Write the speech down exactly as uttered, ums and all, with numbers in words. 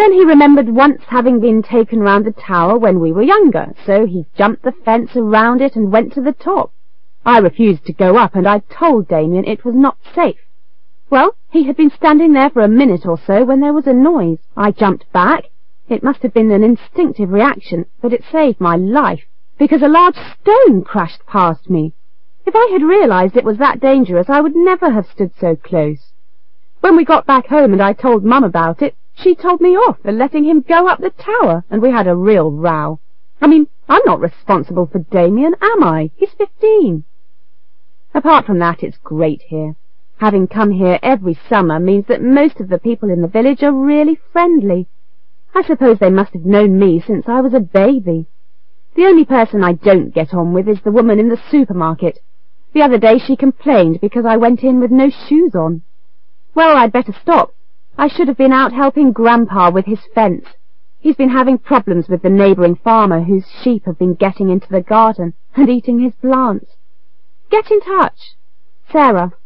Then he remembered once having been taken round the tower when we were younger, so he jumped the fence around it and went to the top. I refused to go up, and I told Damien it was not safe. Well, he had been standing there for a minute or so when there was a noise. I jumped back. It must have been an instinctive reaction, but it saved my life, because a large stone crashed past me. If I had realized it was that dangerous, I would never have stood so close. When we got back home and I told Mum about it, she told me off for letting him go up the tower, and we had a real row. I mean, I'm not responsible for Damien, am I? He's fifteen. Apart from that, it's great here. Having come here every summer means that most of the people in the village are really friendly. I suppose they must have known me since I was a baby. The only person I don't get on with is the woman in the supermarket. The other day she complained because I went in with no shoes on. Well, I'd better stop. I should have been out helping Grandpa with his fence. He's been having problems with the neighbouring farmer whose sheep have been getting into the garden and eating his plants. Get in touch. Sarah.